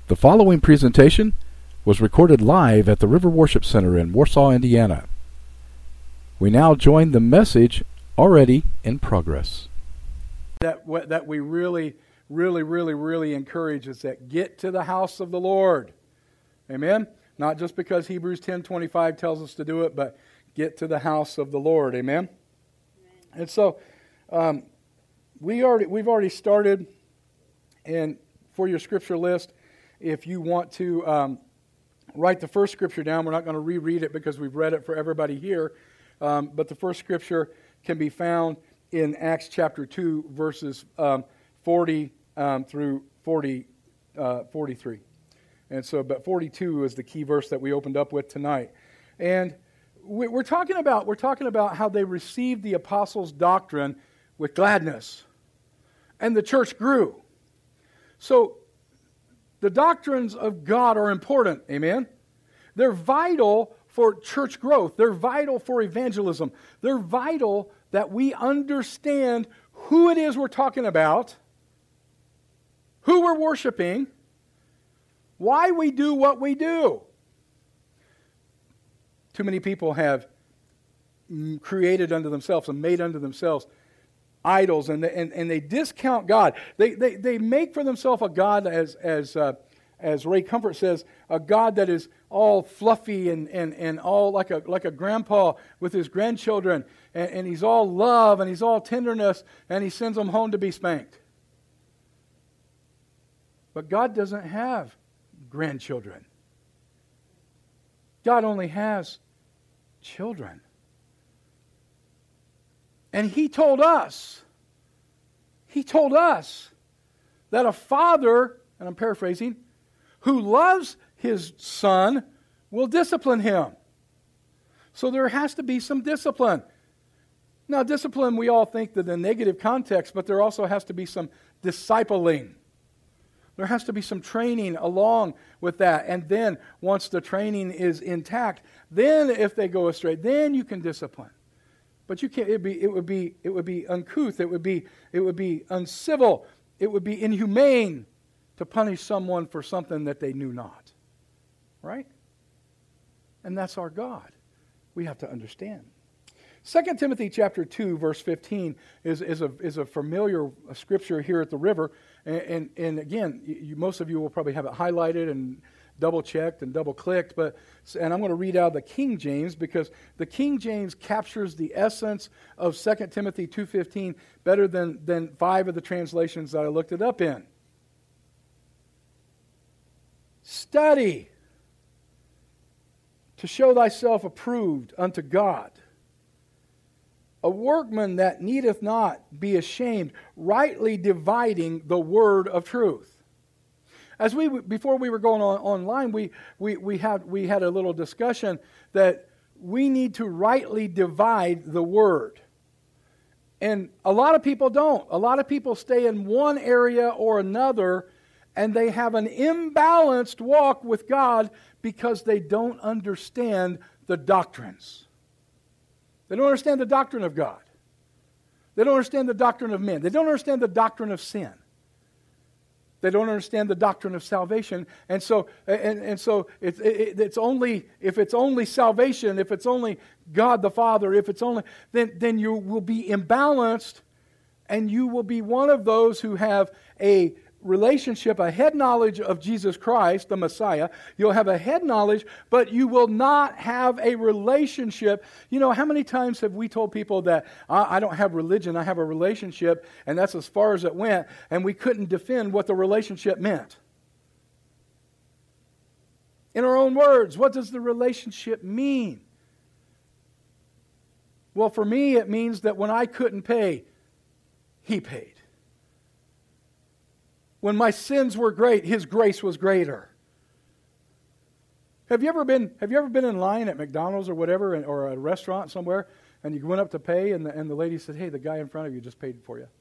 The following presentation was recorded live at the River Worship Center in Warsaw, Indiana. We now join the message already in progress. That we really encourage is that get to the house of the Lord. Amen? Not just because Hebrews 10:25 tells us to do it, but get to the house of the Lord. Amen? And so we've already started, and for your scripture list, if you want to write the first scripture down, we're not going to reread it because we've read it for everybody here, but the first scripture can be found in Acts chapter 2, verses 40 through 43. And so, but 42 is the key verse that we opened up with tonight. And we're talking about how they received the apostles' doctrine with gladness, and the church grew. So the doctrines of God are important, amen? They're vital for church growth. They're vital for evangelism. They're vital that we understand who it is we're talking about, who we're worshiping, why we do what we do. Too many people have created unto themselves and made unto themselves idols, and they discount God. They make for themselves a God, as Ray Comfort says, a God that is all fluffy and all like a grandpa with his grandchildren, and he's all love and he's all tenderness, and he sends them home to be spanked. But God doesn't have grandchildren. God only has children. And He told us that a father, and I'm paraphrasing, who loves his son will discipline him. So there has to be some discipline. Now, discipline, we all think that in a negative context, but there also has to be some discipling. There has to be some training along with that. And then, once the training is intact, then if they go astray, then you can discipline. But you can't. It would be uncouth. It would be uncivil. It would be inhumane to punish someone for something that they knew not. Right? And that's our God. We have to understand. 2 Timothy chapter 2, verse 15 is a familiar scripture here at the river. And again, most of you will probably have it highlighted and double-checked and double-clicked. And I'm going to read out the King James, because the King James captures the essence of 2 Timothy 2:15 better than 5 of the translations that I looked it up in. Study to show thyself approved unto God, a workman that needeth not be ashamed, rightly dividing the word of truth. Before we were going online, we had a little discussion that we need to rightly divide the word. And a lot of people don't. A lot of people stay in one area or another, and they have an imbalanced walk with God because they don't understand the doctrines. They don't understand the doctrine of God. They don't understand the doctrine of men. They don't understand the doctrine of sin. They don't understand the doctrine of salvation. And so it's only, if it's only salvation, if it's only God the Father, if it's only, then you will be imbalanced, and you will be one of those who have a relationship, a head knowledge of Jesus Christ, the Messiah. You'll have a head knowledge, but you will not have a relationship. You know, how many times have we told people that I don't have religion, I have a relationship, and that's as far as it went, and we couldn't defend what the relationship meant? In our own words, what does the relationship mean? Well, for me, it means that when I couldn't pay, He paid. When my sins were great, His grace was greater. Have you ever been in line at McDonald's or whatever, or a restaurant somewhere, and you went up to pay, and the lady said, "Hey, the guy in front of you just paid for you."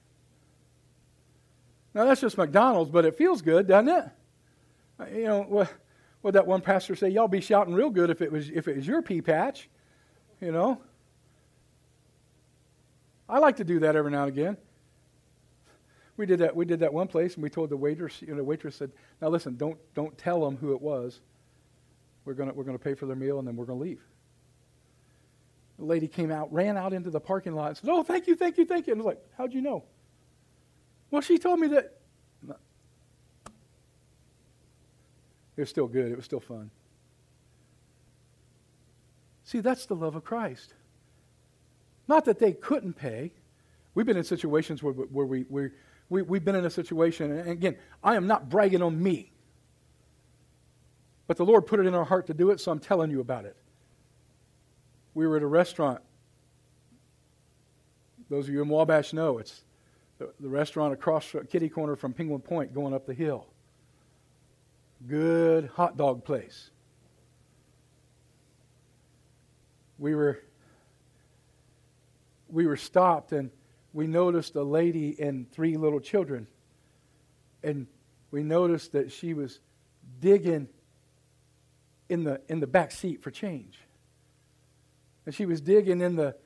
Now that's just McDonald's, but it feels good, doesn't it? You know, what that one pastor say? Y'all be shouting real good if it was your pea patch, you know. I like to do that every now and again. We did that one place, and we told the waitress said, "Now listen, don't tell them who it was. We're gonna pay for their meal, and then we're gonna leave." The lady came out, ran out into the parking lot, and said, "Oh, thank you, thank you, thank you." And I was like, "How'd you know?" "Well, she told me that." No. It was still good. It was still fun. See, that's the love of Christ. Not that they couldn't pay. We've been in situations where we've been in a situation, and again, I am not bragging on me. But the Lord put it in our heart to do it, so I'm telling you about it. We were at a restaurant. Those of you in Wabash know it's the restaurant across kitty corner from Penguin Point going up the hill. Good hot dog place. We were stopped, and we noticed a lady and 3 little children. And we noticed that she was digging in the back seat for change. And she was digging in the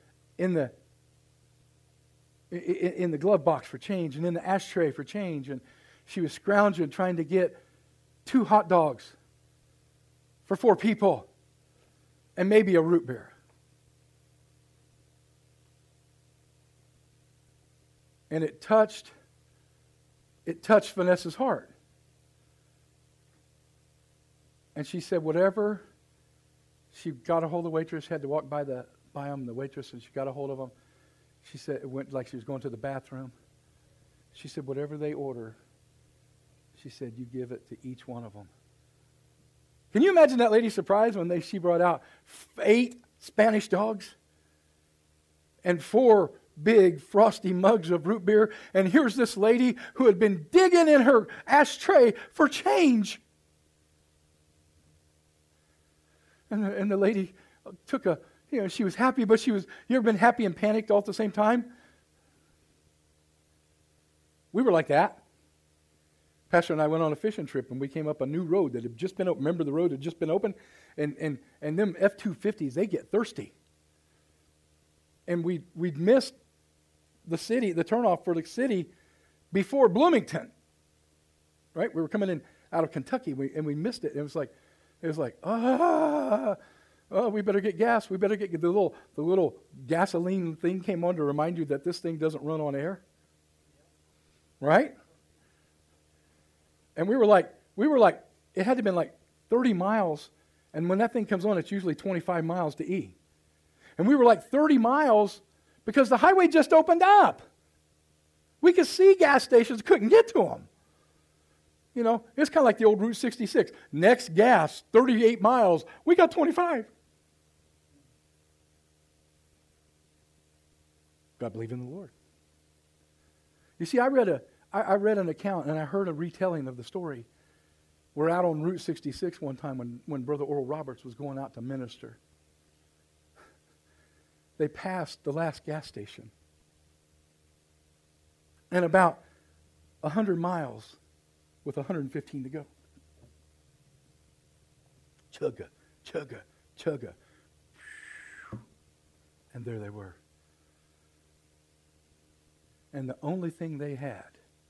glove box for change, and in the ashtray for change, and she was scrounging trying to get 2 hot dogs for 4 people and maybe a root beer. And it touched Vanessa's heart. And she said whatever. She got a hold of the waitress, had to walk by the waitress, and she got a hold of them. She said it went like she was going to the bathroom. She said whatever they order, she said you give it to each one of them. Can you imagine that lady's surprise when she brought out 8 Spanish dogs and 4 big frosty mugs of root beer, and here's this lady who had been digging in her ashtray for change. And the lady took she was happy, but you ever been happy and panicked all at the same time? We were like that. Pastor and I went on a fishing trip, and we came up a new road that had just been open. Remember, the road had just been open? And them F-250s, they get thirsty. And we'd missed the city, the turnoff for the city before Bloomington. Right? We were coming in out of Kentucky, and we missed it. It was like, we better get gas. We better get the little gasoline thing came on to remind you that this thing doesn't run on air. Right? And we were like, it had to have been like 30 miles, and when that thing comes on, it's usually 25 miles to E. And we were like 30 miles because the highway just opened up. We could see gas stations, couldn't get to them. You know, it's kind of like the old Route 66. Next gas, 38 miles. We got 25. Got to believe in the Lord. You see, I read an account, and I heard a retelling of the story. We're out on Route 66 one time when Brother Oral Roberts was going out to minister. They passed the last gas station. And about 100 miles with 115 to go. Chugga, chugga, chugga. And there they were. And the only thing they had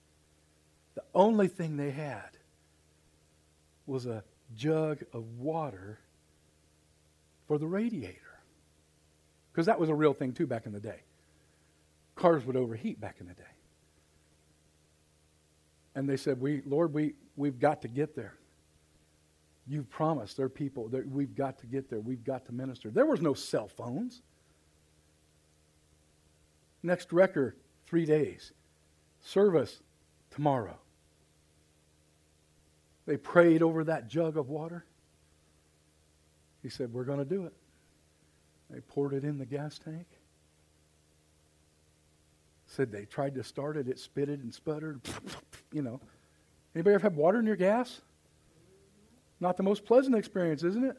was a jug of water for the radiator. Because that was a real thing too back in the day. Cars would overheat back in the day. And they said, Lord, we've got to get there. You've promised there are people that we've got to get there. We've got to minister. There was no cell phones. Next wrecker, 3 days. Service tomorrow. They prayed over that jug of water. He said, we're going to do it. They poured it in the gas tank. Said they tried to start it, it spitted and sputtered. You know. Anybody ever have water in your gas? Not the most pleasant experience, isn't it?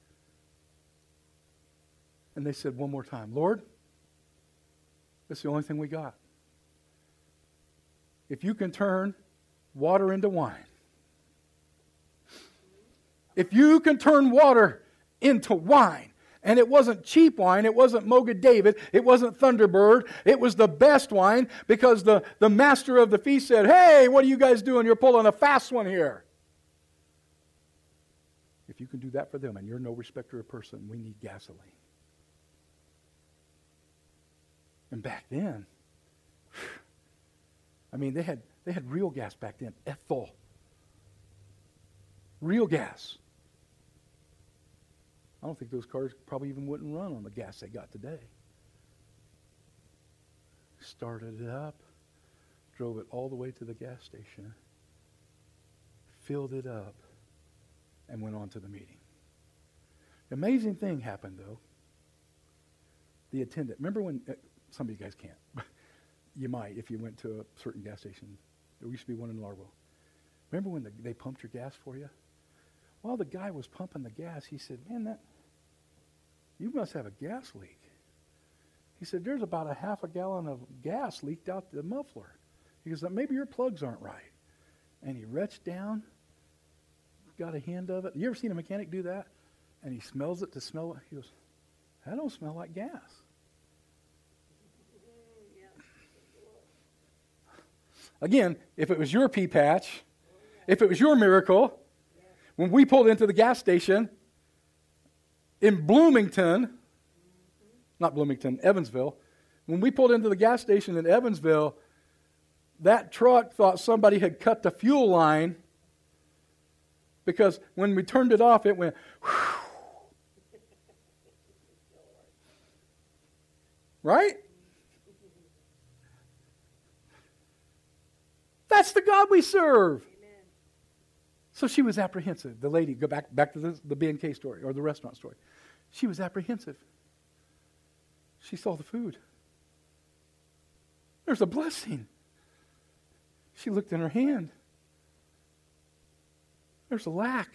And they said one more time, Lord, that's the only thing we got. If you can turn water into wine, if you can turn water into wine, And it wasn't cheap wine. It wasn't Moga David. It wasn't Thunderbird. It was the best wine because the master of the feast said, hey, what are you guys doing? You're pulling a fast one here. If you can do that for them and you're no respecter of person, we need gasoline. And back then, I mean, they had real gas back then, ethyl. Real gas. I don't think those cars probably even wouldn't run on the gas they got today. Started it up, drove it all the way to the gas station, filled it up, and went on to the meeting. Amazing thing happened, though. The attendant, remember when... some of you guys can't. You might if you went to a certain gas station. There used to be one in Largo. Remember when they pumped your gas for you? While the guy was pumping the gas, he said, man, you must have a gas leak. He said, there's about a half a gallon of gas leaked out the muffler. He goes, maybe your plugs aren't right. And he reached down, got a hand of it. You ever seen a mechanic do that? And he smells it to smell it. He goes, that don't smell like gas. Again, if it was your pea patch, if it was your miracle, when we pulled into the gas station in Bloomington, not Bloomington, Evansville, when we pulled into the gas station in Evansville, that truck thought somebody had cut the fuel line because when we turned it off, it went, whew. Right? That's the God we serve. Amen. So she was apprehensive. The lady, go back to the B&K story or the restaurant story. She was apprehensive. She saw the food. There's a blessing. She looked in her hand. There's a lack.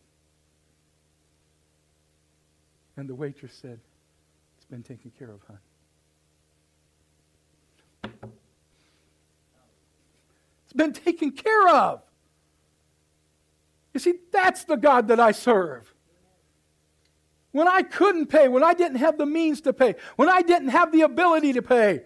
And the waitress said, it's been taken care of, hon. Been taken care of. You see, that's the God that I serve. When I couldn't pay, when I didn't have the means to pay, when I didn't have the ability to pay,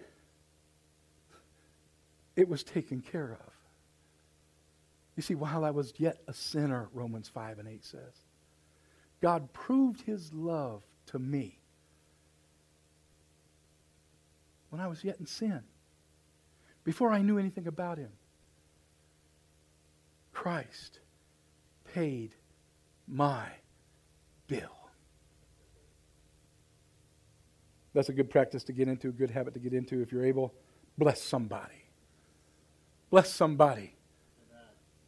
it was taken care of. You see, while I was yet a sinner, Romans 5:8 says, God proved his love to me when I was yet in sin, before I knew anything about him. Christ paid my bill. That's a good practice to get into, a good habit to get into if you're able. Bless somebody. Bless somebody. Amen.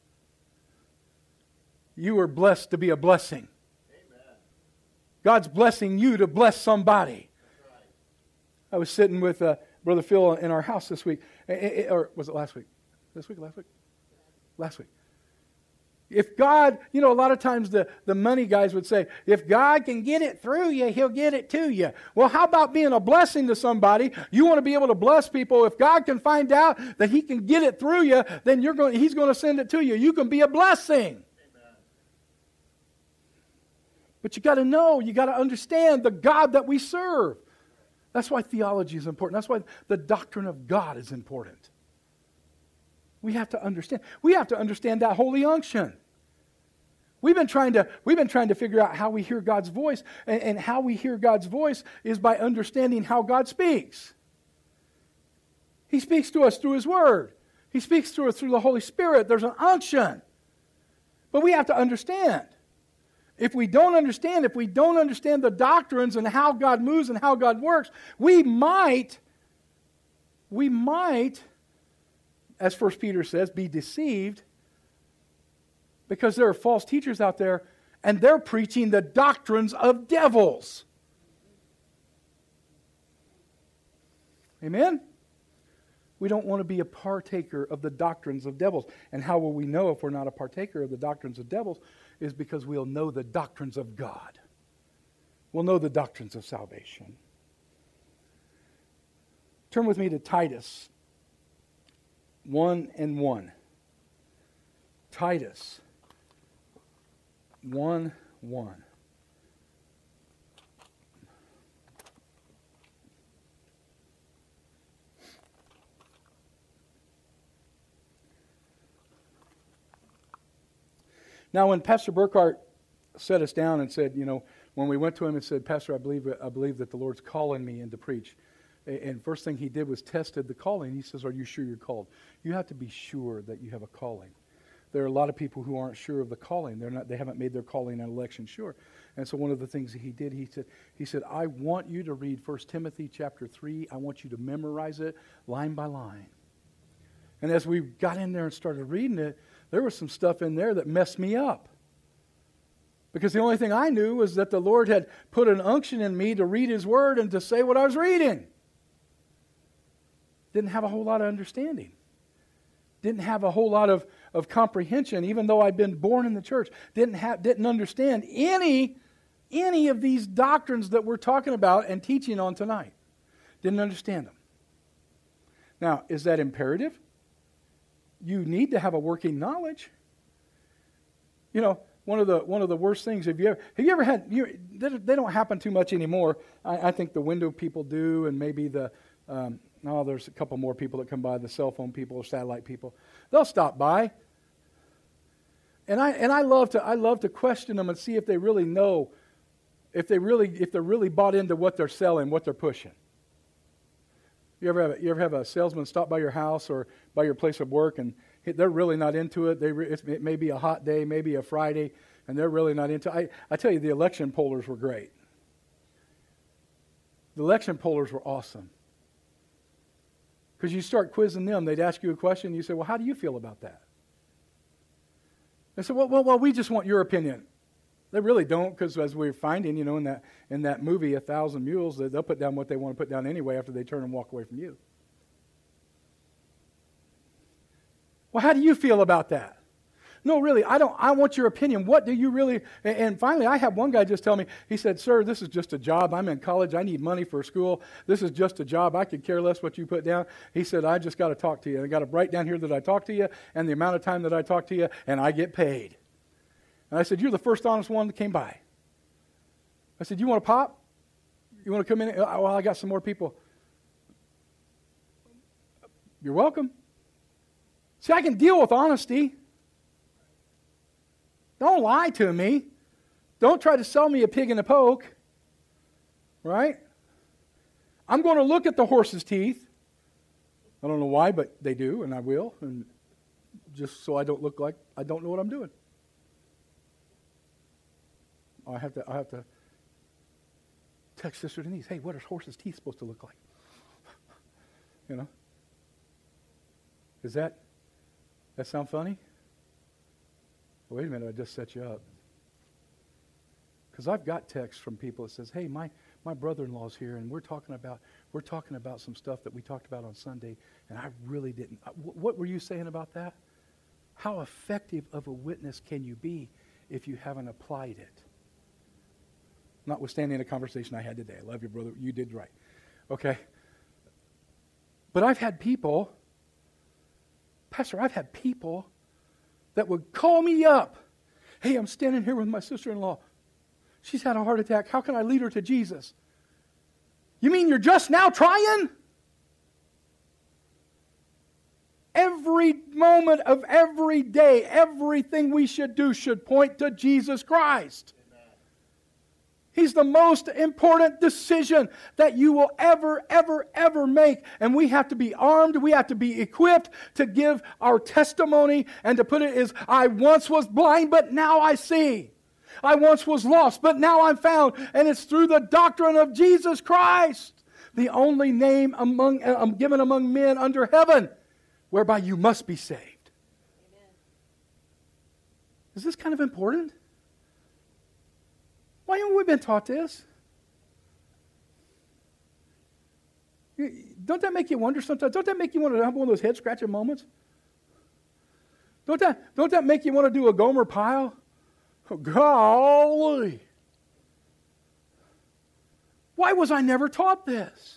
You are blessed to be a blessing. Amen. God's blessing you to bless somebody. That's right. I was sitting with Brother Phil in our house this week. Or was it last week? This week, last week? Last week. If God, a lot of times the money guys would say, if God can get it through you, he'll get it to you. Well, how about being a blessing to somebody? You want to be able to bless people. If God can find out that he can get it through you, then he's going to send it to you. You can be a blessing. Amen. But you got to know, you got to understand the God that we serve. That's why theology is important. That's why the doctrine of God is important. We have to understand. We have to understand that holy unction. We've been trying to figure out how we hear God's voice, and how we hear God's voice is by understanding how God speaks. He speaks to us through his word. He speaks to us through the Holy Spirit. There's an unction. But we have to understand. If we don't understand the doctrines and how God moves and how God works, we might, as 1 Peter says, be deceived, because there are false teachers out there and they're preaching the doctrines of devils. Amen? We don't want to be a partaker of the doctrines of devils. And how will we know if we're not a partaker of the doctrines of devils? Is because we'll know the doctrines of God. We'll know the doctrines of salvation. Turn with me to Titus 1:1. Titus 1:1. Now, when Pastor Burkhart set us down and said, when we went to him and said, Pastor, I believe that the Lord's calling me in to preach. And first thing he did was tested the calling. He says, are you sure you're called? You have to be sure that you have a calling. There are a lot of people who aren't sure of the calling. They haven't made their calling and election sure. And so one of the things that he did, he said, I want you to read 1 Timothy chapter 3. I want you to memorize it line by line. And as we got in there and started reading it, there was some stuff in there that messed me up. Because the only thing I knew was that the Lord had put an unction in me to read His Word and to say what I was reading. Didn't have a whole lot of understanding. Didn't have a whole lot of comprehension, even though I'd been born in the church. Didn't understand any of these doctrines that we're talking about and teaching on tonight. Didn't understand them. Now, is that imperative? You need to have a working knowledge. One of the worst things, have you ever had, they don't happen too much anymore. I think the window people do, and maybe there's a couple more people that come by, the cell phone people or satellite people. They'll stop by. And I love to question them and see if they really know, if they're really bought into what they're selling, what they're pushing. You ever have a salesman stop by your house or by your place of work and they're really not into it? It may be a hot day, maybe a Friday, and they're really not into it. I tell you, the election pollers were great. The election pollers were awesome. Because you start quizzing them, they'd ask you a question, and you say, well, how do you feel about that? They said, well, we just want your opinion. They really don't, because as we're finding, in that movie, 1,000 Mules, they'll put down what they want to put down anyway after they turn and walk away from you. Well, how do you feel about that? No, really, I want your opinion. What do you really... And finally, I had one guy just tell me, he said, sir, this is just a job. I'm in college. I need money for school. This is just a job. I could care less what you put down. He said, I just got to talk to you. I got to write down here that I talk to you and the amount of time that I talk to you, and I get paid. And I said, you're the first honest one that came by. I said, you want to pop? You want to come in? Well, I got some more people. You're welcome. See, I can deal with honesty. Don't lie to me. Don't try to sell me a pig in a poke. Right? I'm going to look at the horse's teeth. I don't know why, but they do, and I will. And just so I don't look like I don't know what I'm doing. I have to text Sister Denise, hey, what are horse's teeth supposed to look like? Does that sound funny? Wait a minute, I just set you up. Because I've got texts from people that says, hey, my brother-in-law's here, and we're talking about some stuff that we talked about on Sunday, and I really didn't. What were you saying about that? How effective of a witness can you be if you haven't applied it? Notwithstanding the conversation I had today. I love you, brother. You did right. Okay? But I've had people, Pastor, that would call me up. Hey, I'm standing here with my sister-in-law. She's had a heart attack. How can I lead her to Jesus? You mean you're just now trying? Every moment of every day, everything we should do should point to Jesus Christ. He's the most important decision that you will ever make. And we have to be armed. We have to be equipped to give our testimony and to put it as, I once was blind, but now I see. I once was lost, but now I'm found. And it's through the doctrine of Jesus Christ, the only name given among men under heaven, whereby you must be saved. Amen. Is this kind of important? Why haven't we been taught this? Don't that make you wonder sometimes? Don't that make you want to have one of those head-scratching moments? Don't that make you want to do a Gomer Pyle? Oh, golly. Why was I never taught this?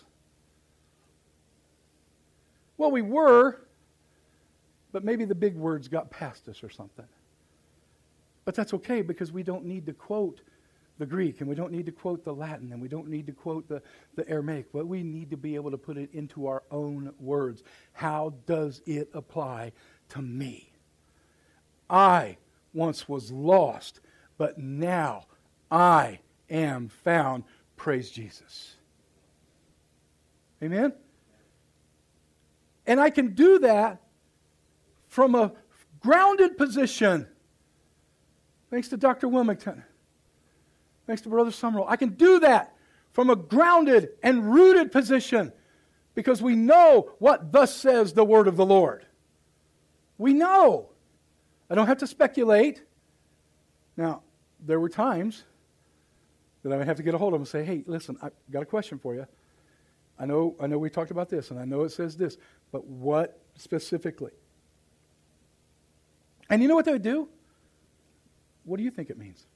Well, we were, but maybe the big words got past us or something. But that's okay, because we don't need to quote the Greek, and we don't need to quote the Latin, and we don't need to quote the Aramaic, but we need to be able to put it into our own words. How does it apply to me? I once was lost, but now I am found. Praise Jesus. Amen? And I can do that from a grounded position. Thanks to Dr. Wilmington. Thanks to Brother Summerall. I can do that from a grounded and rooted position because we know what thus says the word of the Lord. We know. I don't have to speculate. Now, there were times that I would have to get a hold of them and say, hey, listen, I've got a question for you. I know we talked about this, and I know it says this, but what specifically? And you know what they would do? What do you think it means?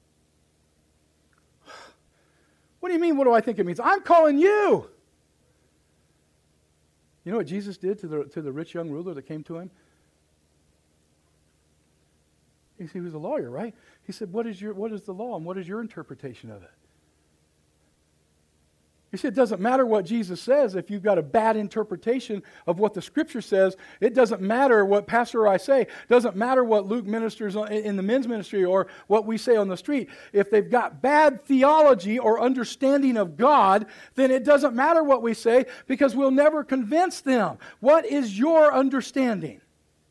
What do you mean, what do I think it means? I'm calling you. You know what Jesus did to the rich young ruler that came to him? He was a lawyer, right? He said, what is the law and what is your interpretation of it? He said, it doesn't matter what Jesus says if you've got a bad interpretation of what the Scripture says. It doesn't matter what Pastor or I say. It doesn't matter what Luke ministers in the men's ministry or what we say on the street. If they've got bad theology or understanding of God, then it doesn't matter what we say because we'll never convince them. What is your understanding?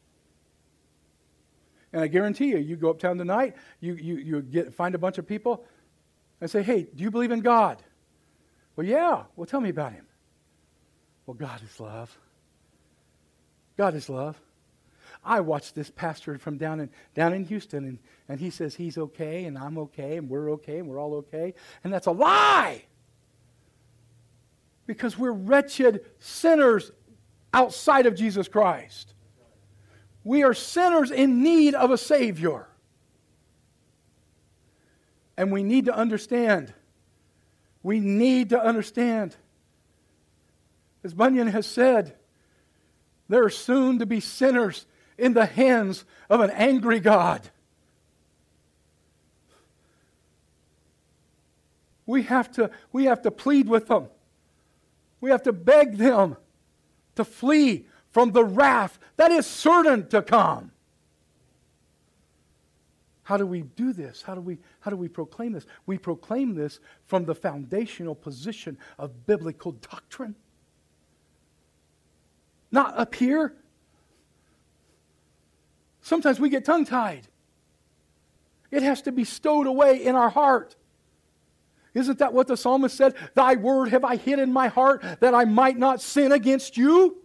And I guarantee you go uptown tonight, you find a bunch of people and say, hey, do you believe in God? Well, yeah. Well, tell me about Him. Well, God is love. God is love. I watched this pastor from down in Houston, and he says he's okay, and I'm okay, and we're all okay. And that's a lie. Because we're wretched sinners outside of Jesus Christ. We are sinners in need of a Savior. And we need to understand. We need to understand. As Bunyan has said, there are soon to be sinners in the hands of an angry God. We have to plead with them. We have to beg them to flee from the wrath that is certain to come. How do we do this? How do we proclaim this? We proclaim this from the foundational position of biblical doctrine. Not up here. Sometimes we get tongue-tied. It has to be stowed away in our heart. Isn't that what the psalmist said? Thy word have I hid in my heart that I might not sin against you.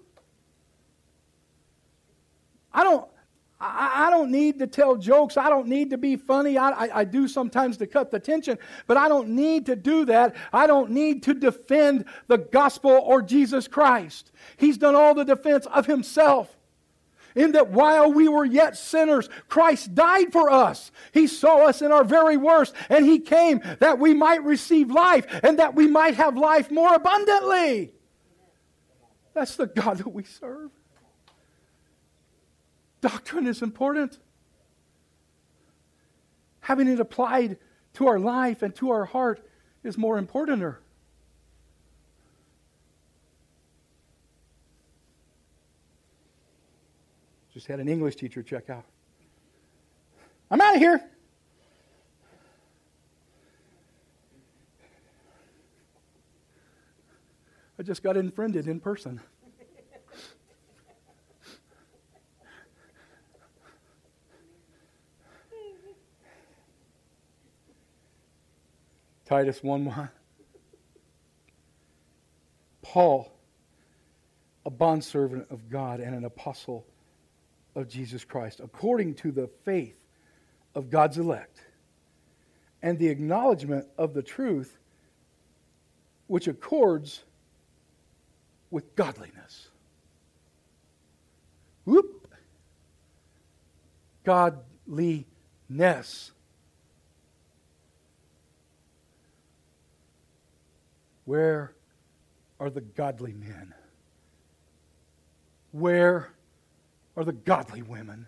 I don't need to tell jokes. I don't need to be funny. I do sometimes to cut the tension, but I don't need to do that. I don't need to defend the gospel or Jesus Christ. He's done all the defense of Himself. In that while we were yet sinners, Christ died for us. He saw us in our very worst, and He came that we might receive life and that we might have life more abundantly. That's the God that we serve. Doctrine is important. Having it applied to our life and to our heart is more importanter. Just had an English teacher check out. I'm out of here. I just got unfriended in person. Titus 1:1. Paul, a bondservant of God and an apostle of Jesus Christ, according to the faith of God's elect and the acknowledgement of the truth which accords with godliness. Whoop! Godliness. Where are the godly men? Where are the godly women?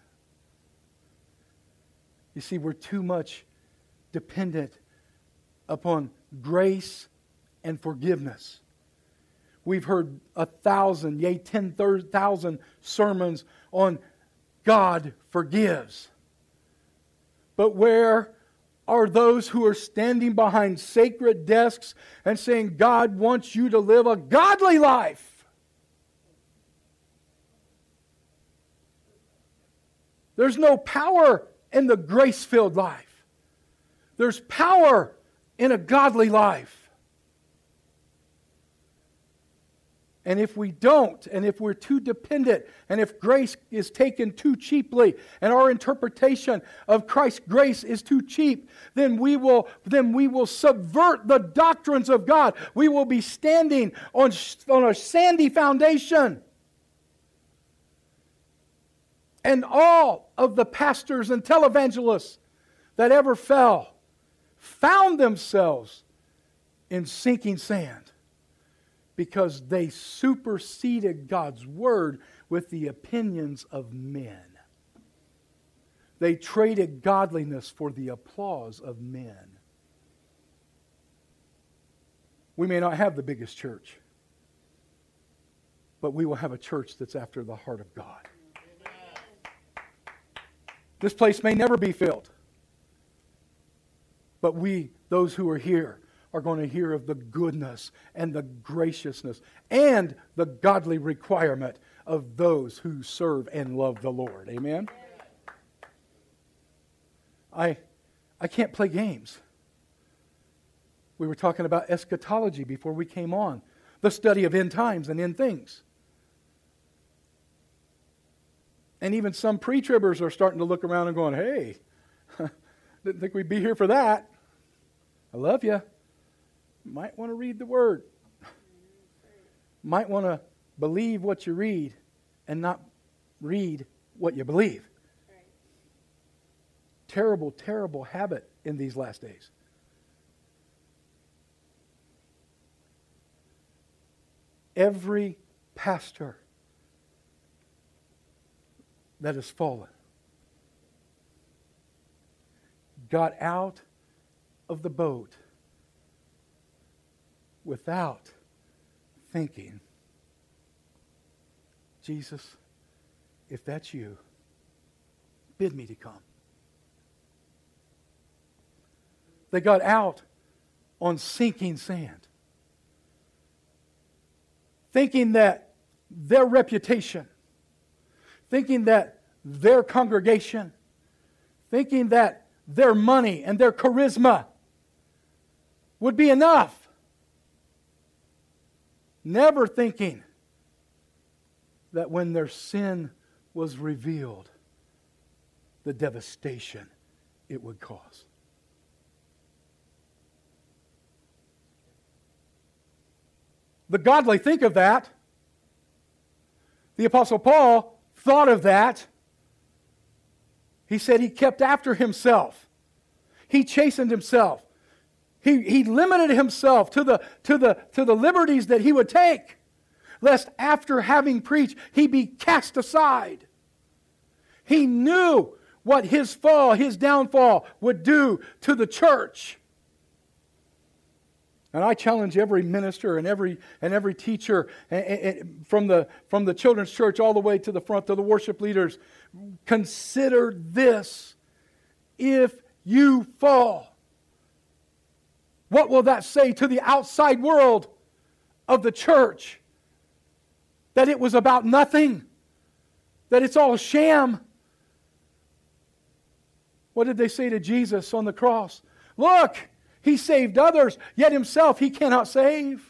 You see, we're too much dependent upon grace and forgiveness. We've heard 1,000, yea, 10,000 sermons on God forgives. But where are those who are standing behind sacred desks and saying, God wants you to live a godly life? There's no power in the grace-filled life. There's power in a godly life. And if we don't, and if we're too dependent, and if grace is taken too cheaply, and our interpretation of Christ's grace is too cheap, then we will subvert the doctrines of God. We will be standing on a sandy foundation. And all of the pastors and televangelists that ever fell found themselves in sinking sand, because they superseded God's Word with the opinions of men. They traded godliness for the applause of men. We may not have the biggest church, but we will have a church that's after the heart of God. This place may never be filled, but we, those who are here, are going to hear of the goodness and the graciousness and the godly requirement of those who serve and love the Lord. Amen? I can't play games. We were talking about eschatology before we came on, the study of end times and end things. And even some pre-tribbers are starting to look around and going, hey, didn't think we'd be here for that. I love you. Might want to read the Word. Might want to believe what you read and not read what you believe. Right. Terrible, terrible habit in these last days. Every pastor that has fallen got out of the boat without thinking, Jesus, if that's you, bid me to come. They got out on sinking sand, thinking that their reputation, thinking that their congregation, thinking that their money and their charisma would be enough. Never thinking that when their sin was revealed, the devastation it would cause. The godly think of that. The Apostle Paul thought of that. He said he kept after himself. He chastened himself. He limited himself to the liberties that he would take, lest after having preached, he be cast aside. He knew what his fall, his downfall would do to the church. And I challenge every minister and every teacher, from the children's church all the way to the front to the worship leaders, consider this: if you fall, what will that say to the outside world of the church? That it was about nothing, that it's all sham. What did they say to Jesus on the cross? Look, he saved others, yet himself he cannot save.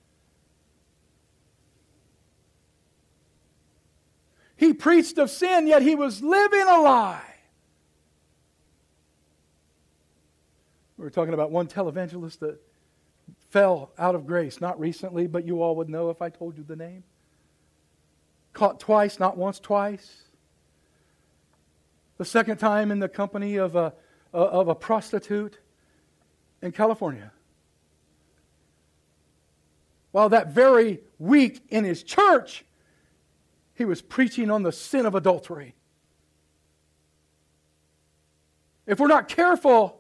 He preached of sin, yet he was living a lie. We were talking about one televangelist that fell out of grace, not recently, but you all would know if I told you the name. Caught twice, not once, twice. The second time in the company of a prostitute in California. While that very week in his church, he was preaching on the sin of adultery. If we're not careful,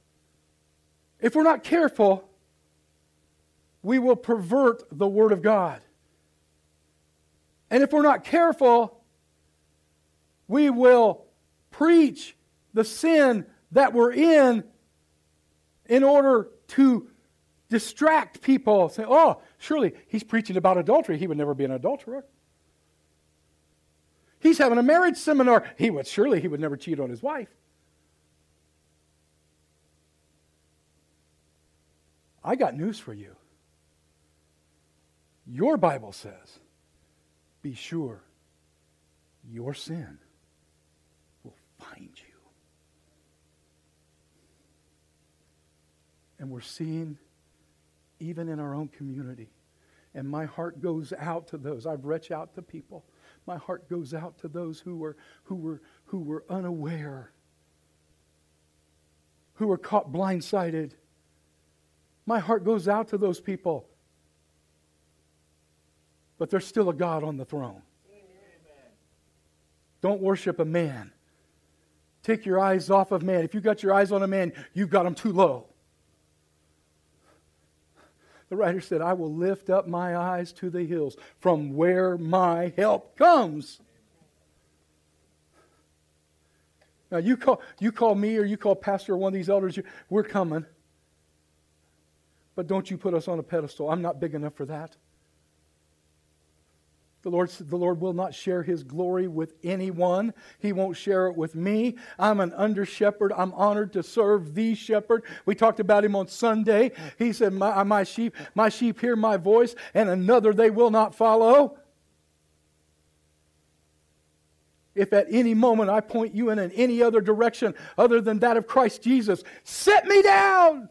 we will pervert the Word of God. And if we're not careful, we will preach the sin that we're in order to distract people. Say, oh, surely he's preaching about adultery. He would never be an adulterer. He's having a marriage seminar. Surely he would never cheat on his wife. I got news for you. Your Bible says, be sure your sin will find you. And we're seeing, even in our own community, and my heart goes out to those. I've reached out to people. My heart goes out to those who were unaware, who were caught blindsided. My heart goes out to those people. But there's still a God on the throne. Amen. Don't worship a man. Take your eyes off of man. If you got your eyes on a man, you've got them too low. The writer said, I will lift up my eyes to the hills from where my help comes. Now you call me or you call pastor or one of these elders, we're coming. But don't you put us on a pedestal. I'm not big enough for that. The Lord will not share His glory with anyone. He won't share it with me. I'm an under shepherd. I'm honored to serve the shepherd. We talked about Him on Sunday. He said, my sheep hear my voice, and another they will not follow. If at any moment I point you in any other direction other than that of Christ Jesus, set me down.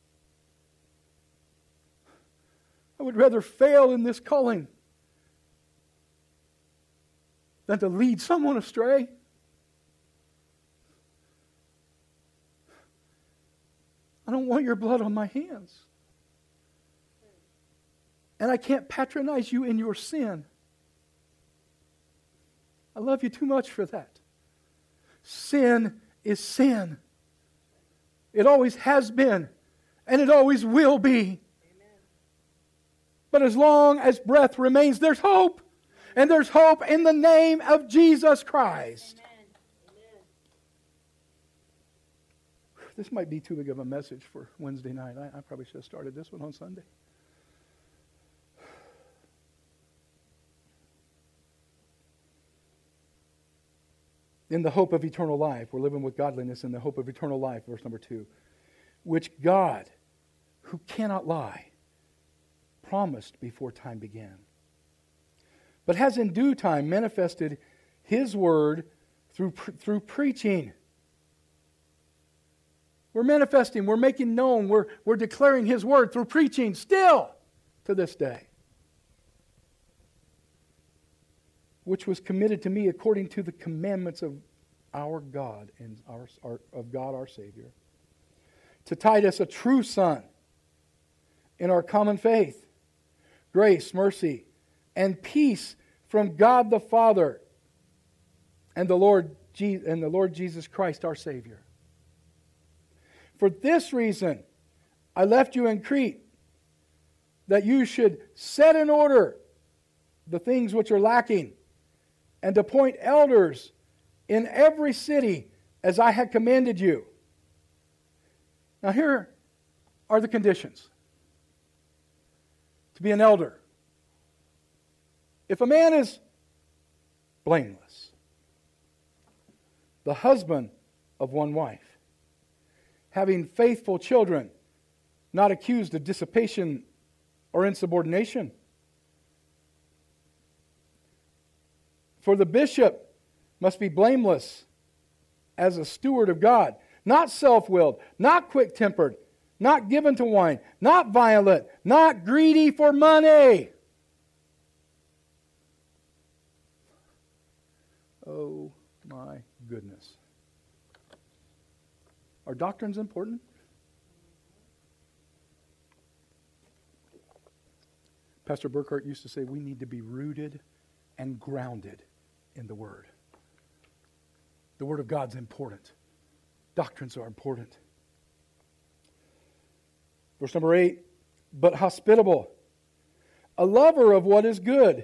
I would rather fail in this calling than to lead someone astray. I don't want your blood on my hands. And I can't patronize you in your sin. I love you too much for that. Sin is sin. It always has been, and it always will be. Amen. But as long as breath remains, there's hope. And there's hope in the name of Jesus Christ. Amen. This might be too big of a message for Wednesday night. I probably should have started this one on Sunday. In the hope of eternal life. We're living with godliness in the hope of eternal life, verse number 2. Which God, who cannot lie, promised before time began, but has in due time manifested His word through preaching. We're manifesting, we're making known, we're declaring His word through preaching still to this day. Which was committed to me according to the commandments of our God and of God our Savior. To Titus, a true son, in our common faith, grace, mercy, and peace from God the Father and the Lord Jesus Christ our Savior. For this reason, I left you in Crete, that you should set in order the things which are lacking, and appoint elders in every city as I had commanded you. Now here are the conditions to be an elder. If a man is blameless, the husband of one wife, having faithful children, not accused of dissipation or insubordination. For the bishop must be blameless as a steward of God, not self-willed, not quick-tempered, not given to wine, not violent, not greedy for money. Oh my goodness. Are doctrines important? Pastor Burkhart used to say we need to be rooted and grounded in the Word. The Word of God's important. Doctrines are important. Verse number 8, but hospitable, a lover of what is good,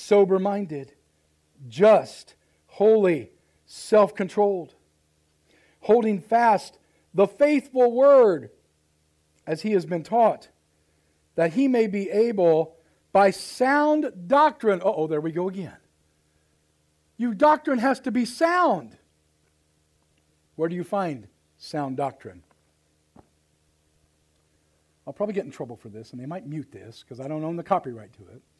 sober-minded, just, holy, self-controlled. holding fast the faithful word as he has been taught, that he may be able by sound doctrine. There we go again. Your doctrine has to be sound. Where do you find sound doctrine? I'll probably get in trouble for this, and they might mute this because I don't own the copyright to it.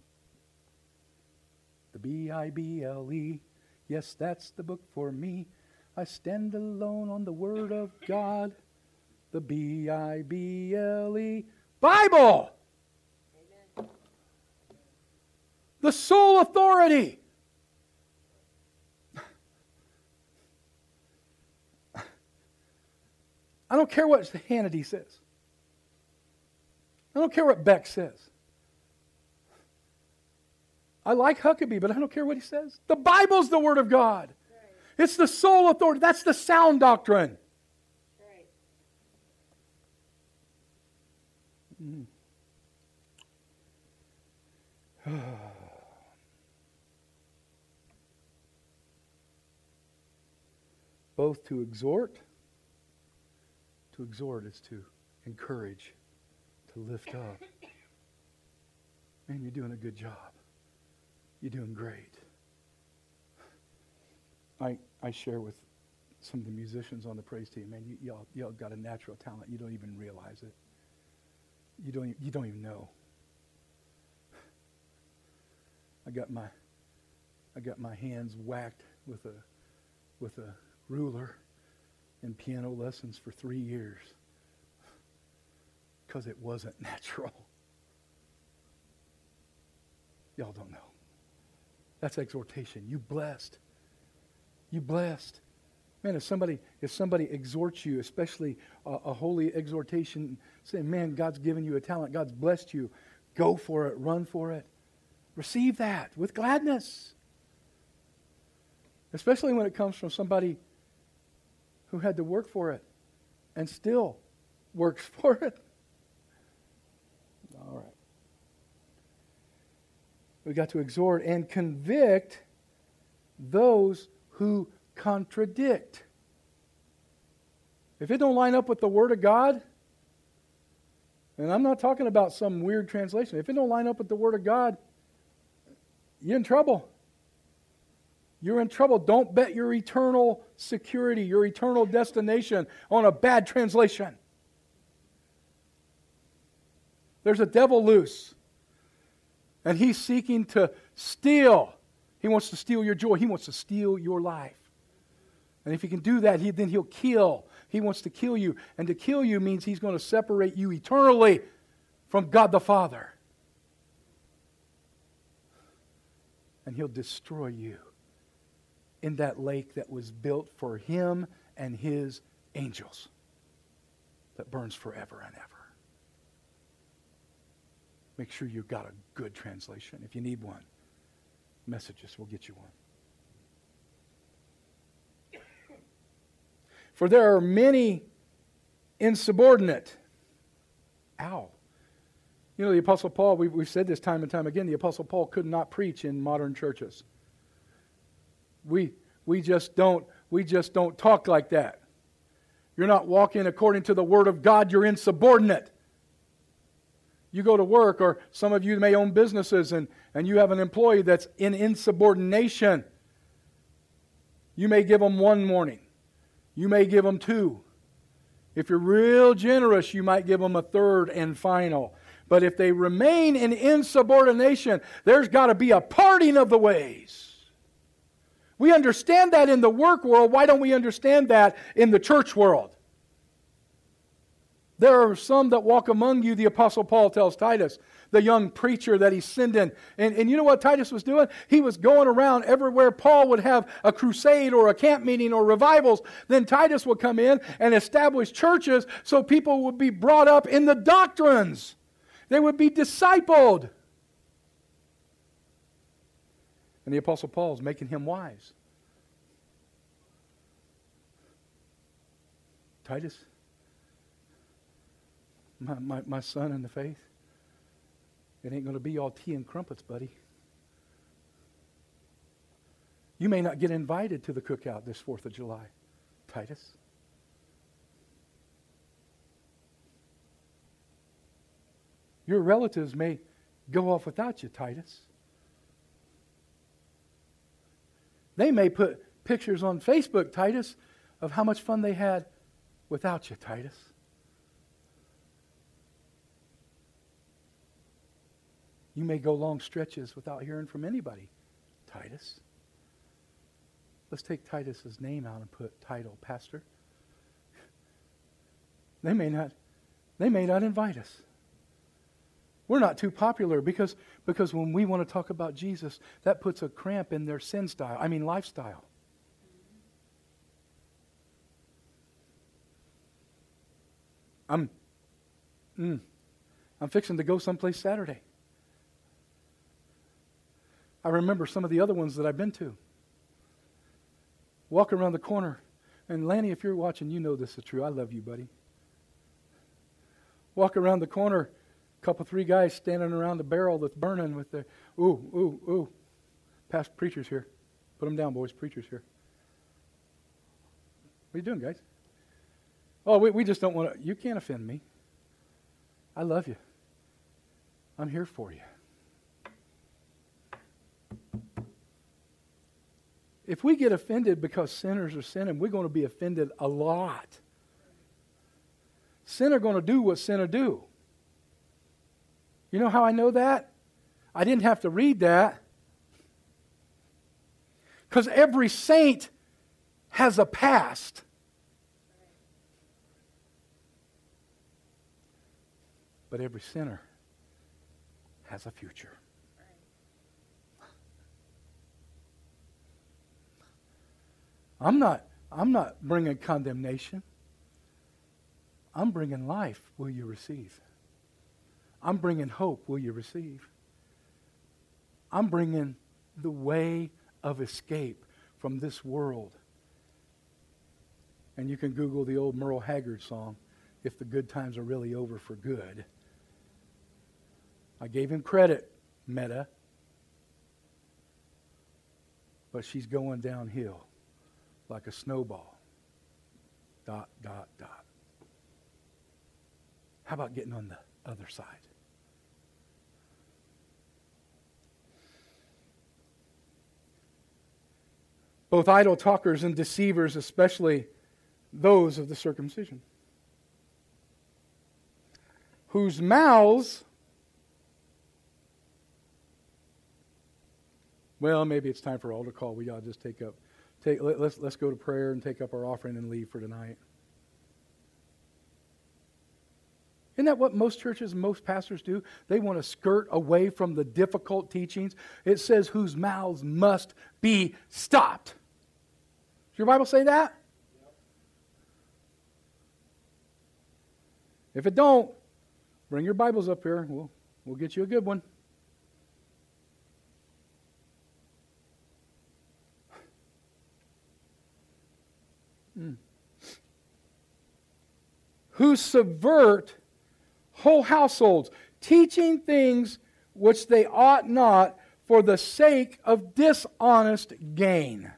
The Bible, yes, that's the book for me. I stand alone on the Word of God. The Bible, Bible! Amen. The sole authority. I don't care what Hannity says. I don't care what Beck says. I like Huckabee, but I don't care what he says. The Bible's the Word of God. Right. It's the sole authority. That's the sound doctrine. Right. Both to exhort. To exhort is to encourage, to lift up. Man, you're doing a good job. You're doing great. I share with some of the musicians on the praise team, man, y'all got a natural talent. You don't even realize it. You don't even know. I got my hands whacked with a ruler in piano lessons for 3 years because it wasn't natural. Y'all don't know. That's exhortation. You blessed. You blessed. Man, if somebody exhorts you, especially a holy exhortation, saying, man, God's given you a talent, God's blessed you, go for it, run for it. Receive that with gladness. Especially when it comes from somebody who had to work for it and still works for it. All right. We got to exhort and convict those who contradict. If it don't line up with the Word of God, and I'm not talking about some weird translation, if it don't line up with the Word of God, you're in trouble. You're in trouble. Don't bet your eternal security, your eternal destination on a bad translation. There's a devil loose. And he's seeking to steal. He wants to steal your joy. He wants to steal your life. And if he can do that, then he'll kill. He wants to kill you. And to kill you means he's going to separate you eternally from God the Father. And he'll destroy you in that lake that was built for him and his angels that burns forever and ever. Make sure you've got a good translation. If you need one, message us. We'll get you one. For there are many insubordinate. Ow. You know, the Apostle Paul, we've said this time and time again, the Apostle Paul could not preach in modern churches. We just don't talk like that. You're not walking according to the Word of God. You're insubordinate. You go to work, or some of you may own businesses, and you have an employee that's in insubordination. You may give them one morning. You may give them two. If you're real generous, you might give them a third and final. But if they remain in insubordination, there's got to be a parting of the ways. We understand that in the work world. Why don't we understand that in the church world? There are some that walk among you, the Apostle Paul tells Titus, the young preacher that he's sending. And you know what Titus was doing? He was going around everywhere Paul would have a crusade or a camp meeting or revivals. Then Titus would come in and establish churches so people would be brought up in the doctrines. They would be discipled. And the Apostle Paul is making him wise. Titus, my son in the faith, it ain't going to be all tea and crumpets, buddy. You may not get invited to the cookout this 4th of July. Titus. Your relatives may go off without you, Titus. They may put pictures on Facebook, Titus, of how much fun they had without you, Titus. You may go long stretches without hearing from anybody, Titus. Let's take Titus's name out and put title, pastor. They may not invite us. We're not too popular because when we want to talk about Jesus, that puts a cramp in their lifestyle. I'm fixing to go someplace Saturday. I remember some of the other ones that I've been to. Walk around the corner, and Lanny, if you're watching, you know this is true. I love you, buddy. Walk around the corner, three guys standing around the barrel that's burning with their, ooh. Past preachers here. Put them down, boys. Preachers here. What are you doing, guys? Oh, we just don't want to. You can't offend me. I love you. I'm here for you. If we get offended because sinners are sinning, we're going to be offended a lot. Sin are going to do what sinner do. You know how I know that? I didn't have to read that. Because every saint has a past. But every sinner has a future. I'm not bringing condemnation. I'm bringing life. Will you receive? I'm bringing hope. Will you receive? I'm bringing the way of escape from this world. And you can Google the old Merle Haggard song, If the Good Times Are Really Over for Good. I gave him credit, Meta. But she's going downhill like a snowball. ... How about getting on the other side? Both idle talkers and deceivers, especially those of the circumcision, whose mouths, well, maybe it's time for altar call. We ought to just let's go to prayer and take up our offering and leave for tonight. Isn't that what most churches and most pastors do? They want to skirt away from the difficult teachings. It says whose mouths must be stopped. Does your Bible say that? Yep. If it don't, bring your Bibles up here. We'll get you a good one. Who subvert whole households, teaching things which they ought not for the sake of dishonest gain.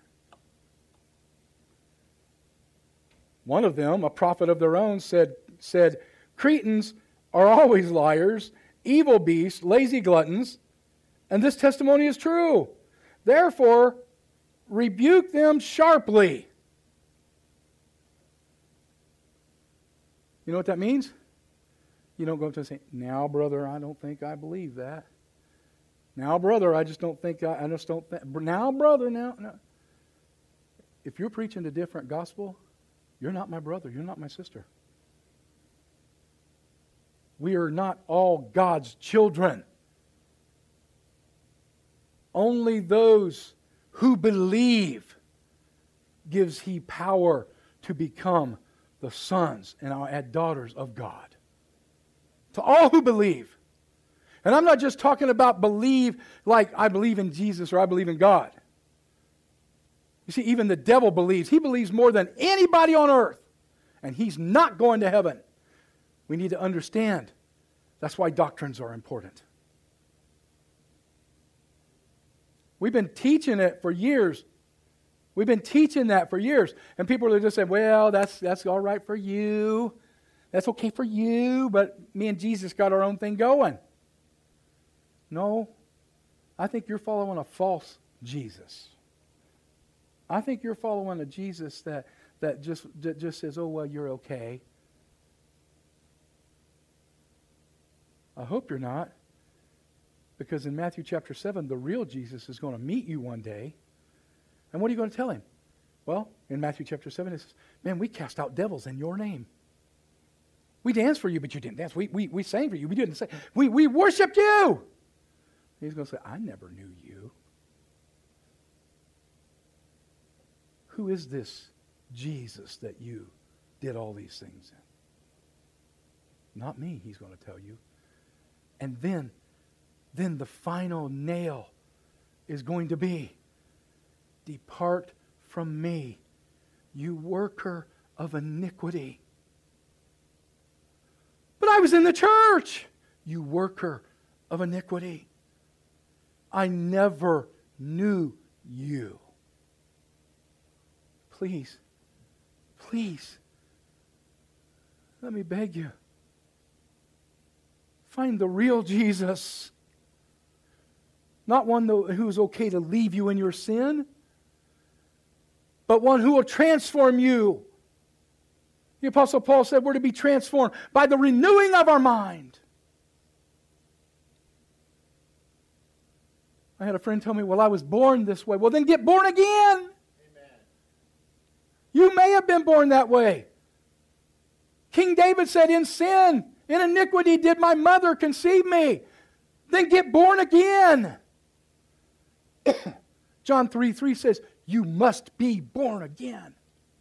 One of them, a prophet of their own, said, Cretans are always liars, evil beasts, lazy gluttons, and this testimony is true. Therefore, rebuke them sharply. You know what that means? You don't go up to and say, now, brother, I don't think I believe that. Now, brother, I just don't think. Now, brother, now. If you're preaching a different gospel, you're not my brother. You're not my sister. We are not all God's children. Only those who believe gives He power to become the sons and daughters of God. To all who believe. And I'm not just talking about believe like I believe in Jesus or I believe in God. You see, even the devil believes. He believes more than anybody on earth. And he's not going to heaven. We need to understand. That's why doctrines are important. We've been teaching it for years. We've been teaching that for years. And people are just saying, well, that's all right for you. That's okay for you, but me and Jesus got our own thing going. No, I think you're following a false Jesus. I think you're following a Jesus that just says, oh, well, you're okay. I hope you're not. Because in Matthew chapter 7, the real Jesus is going to meet you one day. And what are you going to tell him? Well, in Matthew chapter 7, it says, man, we cast out devils in your name. We danced for you, but you didn't dance. We sang for you, but you didn't sing. We worshiped you. He's going to say, I never knew you. Who is this Jesus that you did all these things in? Not me, he's going to tell you. And then the final nail is going to be, depart from me, you worker of iniquity. But I was in the church, you worker of iniquity. I never knew you. Please, let me beg you. Find the real Jesus. Not one who's okay to leave you in your sin, but one who will transform you. The Apostle Paul said we're to be transformed by the renewing of our mind. I had a friend tell me, well, I was born this way. Well, then get born again. Amen. You may have been born that way. King David said, in sin, in iniquity did my mother conceive me. Then get born again. John 3:3 says, you must be born again.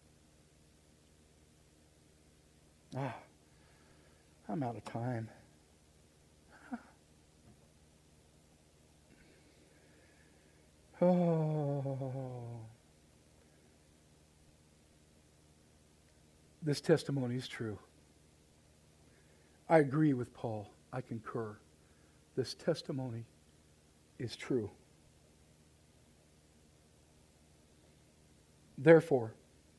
I'm out of time. Oh. This testimony is true. I agree with Paul. I concur. This testimony is true. Therefore,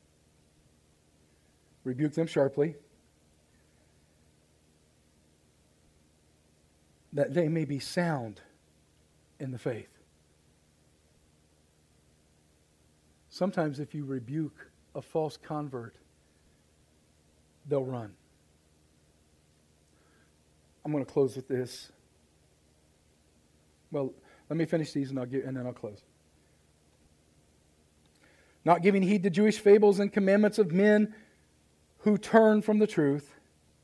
rebuke them sharply, that they may be sound in the faith. Sometimes if you rebuke a false convert, they'll run. I'm going to close with this. Well, let me finish these and then I'll close. Not giving heed to Jewish fables and commandments of men who turn from the truth.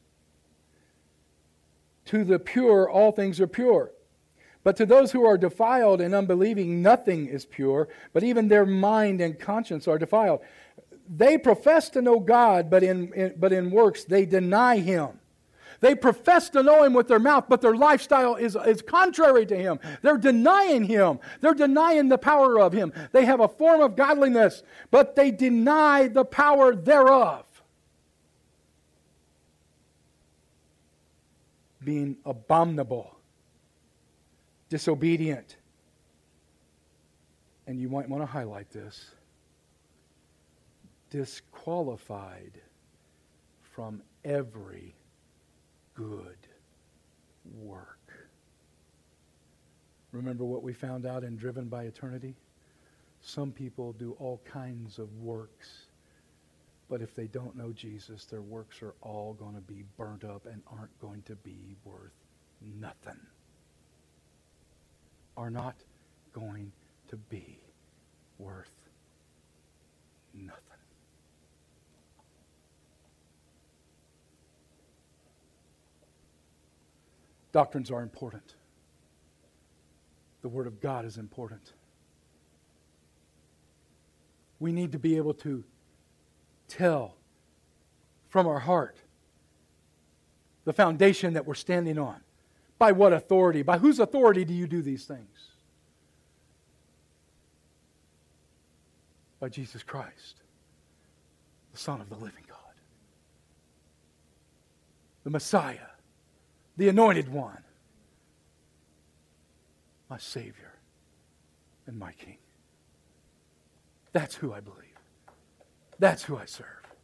To the pure, all things are pure. But to those who are defiled and unbelieving, nothing is pure, but even their mind and conscience are defiled. They profess to know God, but in works they deny Him. They profess to know Him with their mouth, but their lifestyle is contrary to Him. They're denying Him. They're denying the power of Him. They have a form of godliness, but they deny the power thereof. Being abominable, disobedient, and you might want to highlight this, disqualified from every good work. Remember what we found out in Driven by Eternity? Some people do all kinds of works, but if they don't know Jesus, their works are all going to be burnt up and aren't going to be worth nothing. Are not going to be worth nothing. Doctrines are important. The Word of God is important. We need to be able to tell from our heart the foundation that we're standing on. By what authority? By whose authority do you do these things? By Jesus Christ, the Son of the living God. The Messiah, the Anointed One, my Savior and my King. That's who I believe. That's who I serve.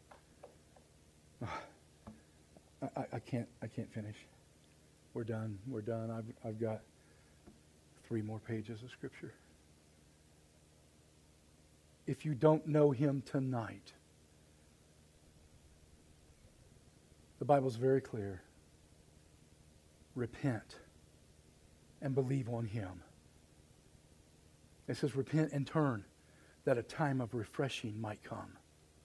I can't finish. We're done. I've got 3 more pages of Scripture. If you don't know Him tonight, the Bible's very clear. Repent and believe on Him. It says, repent and turn, that a time of refreshing might come.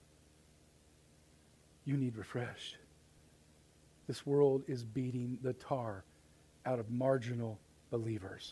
You need refreshed. This world is beating the tar out of marginal believers.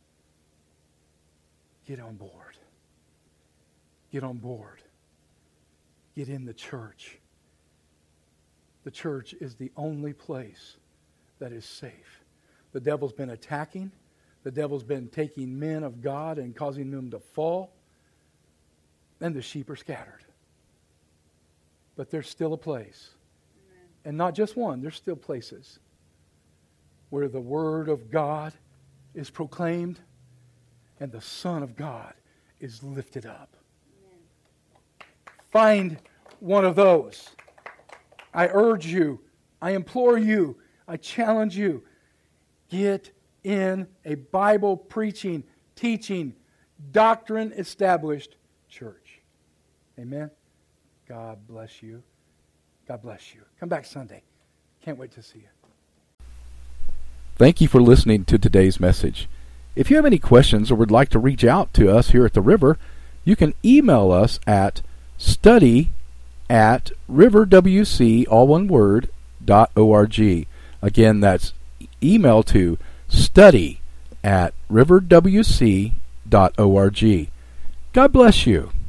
Get on board. Get on board. Get in the church. The church is the only place that is safe. The devil's been attacking. The devil's been taking men of God and causing them to fall. And the sheep are scattered. But there's still a place. Amen. And not just one, there's still places where the Word of God is proclaimed and the Son of God is lifted up. Amen. Find one of those. I urge you, I implore you, I challenge you, get in a Bible preaching, teaching, doctrine established church. Amen. God bless you. God bless you. Come back Sunday. Can't wait to see you. Thank you for listening to today's message. If you have any questions or would like to reach out to us here at the River, you can email us at study@riverwc, all one word, .org. Again, that's email to study@riverwc.org. God bless you.